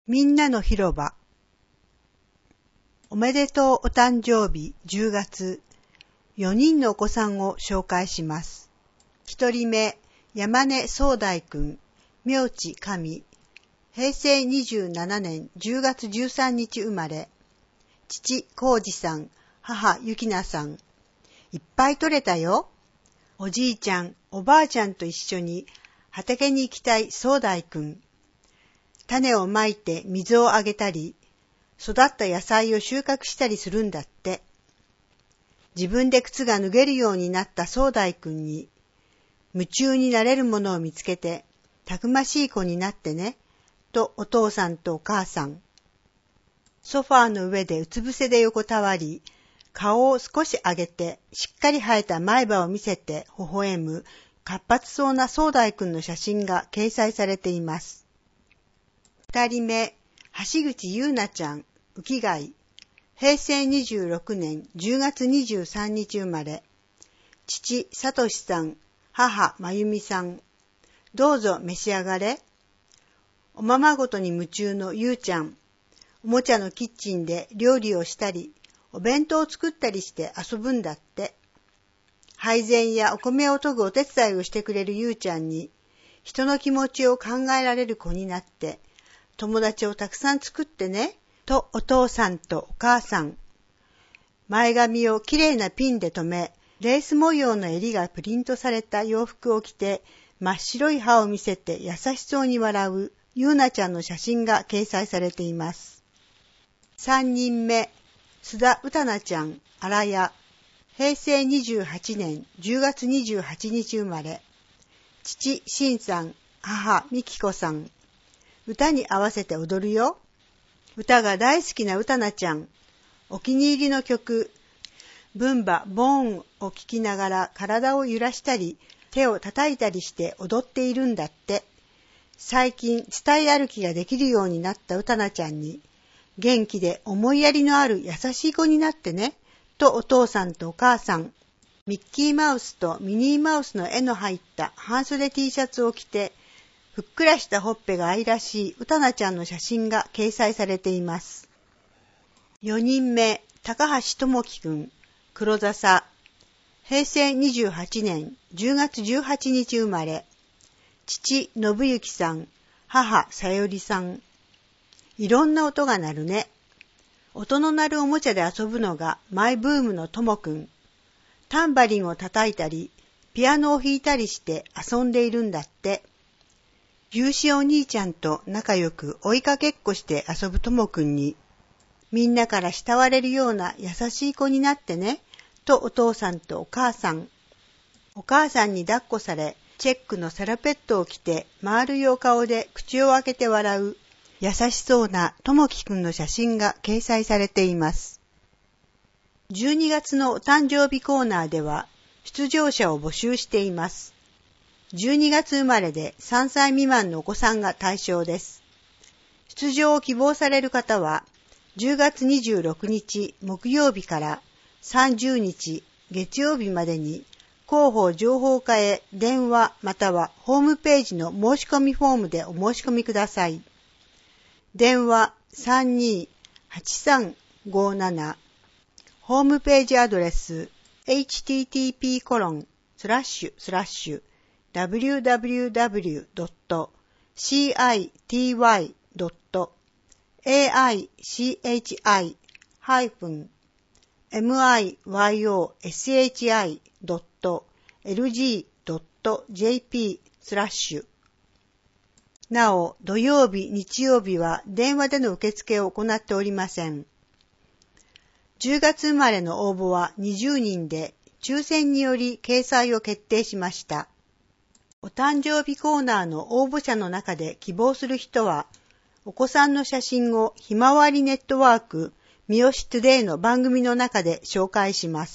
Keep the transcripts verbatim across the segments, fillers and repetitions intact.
みんなの広場。おめでとうお誕生日じゅうがつ、よにんのお子さんを紹介します。ひとりめ、山根壮大くん、名字神、へいせいにじゅうななねんじゅうがつじゅうさんにち生まれ、父浩二さん、母ゆきなさん。いっぱい取れたよ。おじいちゃん、おばあちゃんと一緒に畑に行きたい壮大くん。種をまいて水をあげたり、育った野菜を収穫したりするんだって。自分で靴が脱げるようになった壮大くんに、夢中になれるものを見つけて、たくましい子になってね、とお父さんとお母さん。ソファーの上でうつ伏せで横たわり、顔を少し上げて、しっかり生えた前歯を見せて微笑む、活発そうな壮大くんの写真が掲載されています。二人目、橋口優奈ちゃん、浮貝、へいせいにじゅうろくねんじゅうがつにじゅうさんにち生まれ、父聡さん、母真由美さん。どうぞ召し上がれ。おままごとに夢中のゆうちゃん、おもちゃのキッチンで料理をしたり、お弁当を作ったりして遊ぶんだって。配膳やお米を研ぐお手伝いをしてくれるゆうちゃんに、人の気持ちを考えられる子になって、友達をたくさん作ってね、とお父さんとお母さん。前髪をきれいなピンで留め、レース模様の襟がプリントされた洋服を着て、真っ白い歯を見せて優しそうに笑うゆうなちゃんの写真が掲載されています。三人目、須田うたなちゃん、荒谷、へいせいにじゅうはちねんじゅうがつにじゅうはちにち生まれ、父しんさん、母みきこさん。歌に合わせて踊るよ。歌が大好きなうたなちゃん。お気に入りの曲、ブンバ・ボーンを聴きながら体を揺らしたり、手を叩いたりして踊っているんだって。最近、伝え歩きができるようになったうたなちゃんに、元気で思いやりのある優しい子になってね、とお父さんとお母さん。ミッキーマウスとミニーマウスの絵の入った半袖 T シャツを着て、ふっくらしたほっぺが愛らしいうたなちゃんの写真が掲載されています。よにんめ、高橋智樹くん、黒笹、へいせいにじゅうはちねんじゅうがつじゅうはちにち生まれ、父信之さん、母さよりさん。いろんな音が鳴るね。音の鳴るおもちゃで遊ぶのがマイブームのともくん。タンバリンを叩いたり、ピアノを弾いたりして遊んでいるんだって。有志お兄ちゃんと仲良く追いかけっこして遊ぶともくんに、みんなから慕われるような優しい子になってね、とお父さんとお母さん。お母さんに抱っこされ、チェックのサラペットを着て、丸いお顔で口を開けて笑う、優しそうなともきくんの写真が掲載されています。じゅうにがつのお誕生日コーナーでは、出場者を募集しています。じゅうにがつ生まれでさんさい未満のお子さんが対象です。出場を希望される方は、じゅうがつにじゅうろくにち木曜日からさんじゅうにち月曜日までに、広報情報課へ電話またはホームページの申し込みフォームでお申し込みください。電話 さんにーはちさんごーなな、ホームページアドレス エイチティーティーピーコロンスラッシュスラッシュダブリューダブリューダブリュードットシーアイティーワイドットエーアイシーエイチアイハイフンエムアイワイオーエスエイチアイドットエルジードットジェーピースラッシュ。なお、土曜日、日曜日は電話での受付を行っておりません。じゅうがつ生まれの応募はにじゅうにんで、抽選により掲載を決定しました。お誕生日コーナーの応募者の中で希望する人は、お子さんの写真をひまわりネットワーク三好トゥデイの番組の中で紹介します。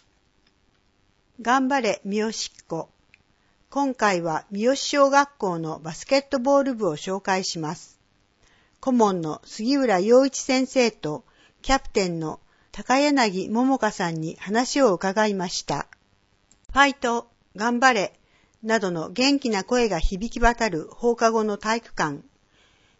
頑張れ三好っ子。今回は三好小学校のバスケットボール部を紹介します。顧問の杉浦陽一先生とキャプテンの高柳桃香さんに話を伺いました。ファイト、頑張れなどの元気な声が響き渡る放課後の体育館。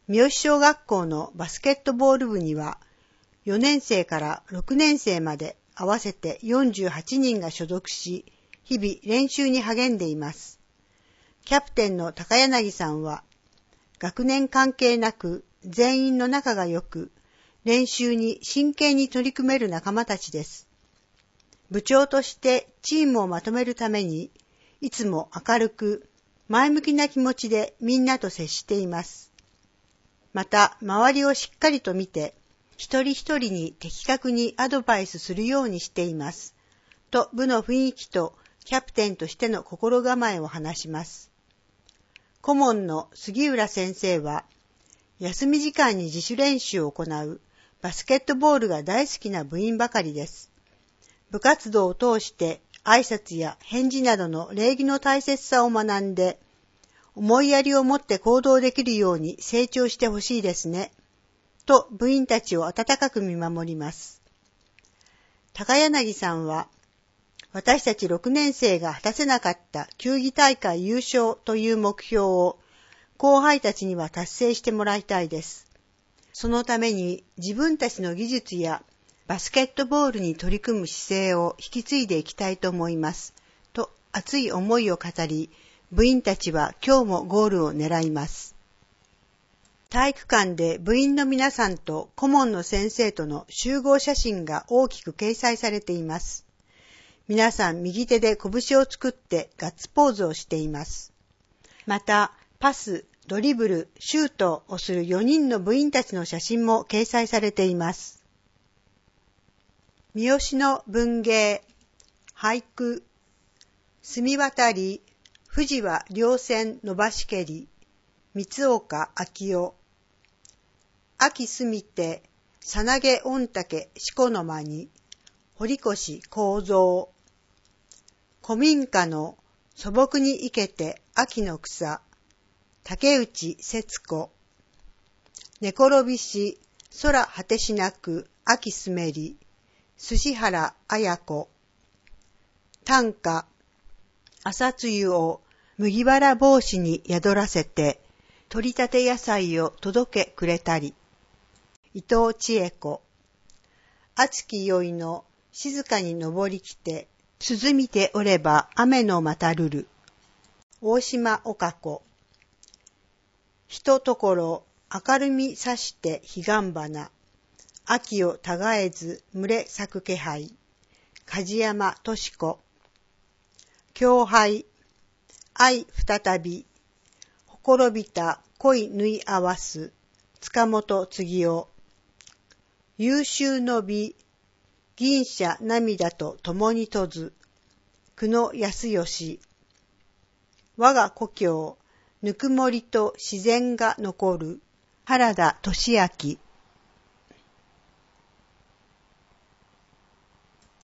三好小学校のバスケットボール部には、よねん生からろくねん生まで合わせてよんじゅうはちにんが所属し、日々練習に励んでいます。キャプテンの高柳さんは、学年関係なく全員の仲が良く、練習に真剣に取り組める仲間たちです。部長としてチームをまとめるために、いつも明るく、前向きな気持ちでみんなと接しています。また、周りをしっかりと見て、一人一人に的確にアドバイスするようにしています。と、部の雰囲気とキャプテンとしての心構えを話します。顧問の杉浦先生は、休み時間に自主練習を行うバスケットボールが大好きな部員ばかりです。部活動を通して挨拶や返事などの礼儀の大切さを学んで、思いやりを持って行動できるように成長してほしいですね。と部員たちを温かく見守ります。高柳さんは、私たちろくねん生が果たせなかった球技大会優勝という目標を後輩たちには達成してもらいたいです。そのために自分たちの技術やバスケットボールに取り組む姿勢を引き継いでいきたいと思います。と熱い思いを語り、部員たちは今日もゴールを狙います。体育館で部員の皆さんと顧問の先生との集合写真が大きく掲載されています。皆さん右手で拳を作ってガッツポーズをしています。また、パス、ドリブル、シュートをするよにんの部員たちの写真も掲載されています。三好の文芸、俳句、澄渡り、富士は稜線伸ばしけり、三岡昭夫。秋すみて、さなげ御嶽四股の間に、堀越幸三。古民家の素朴に生けて秋の草、竹内節子。寝転びし、空果てしなく秋すめり、寿原綾子。短歌、朝露を麦わら帽子に宿らせて、取り立て野菜を届けくれたり。伊藤千恵子。熱き宵の静かに登りきて、涼みておれば雨のまたるる。大島岡子。ひとところ明るみさして彼岸花。秋をたがえず群れ咲く気配。梶山敏子。狂拝。愛再び。ほころびた恋縫い合わす。塚本次夫。優秀の美。銀車涙と共にとず。久野康義。我が故郷、ぬくもりと自然が残る。原田俊明。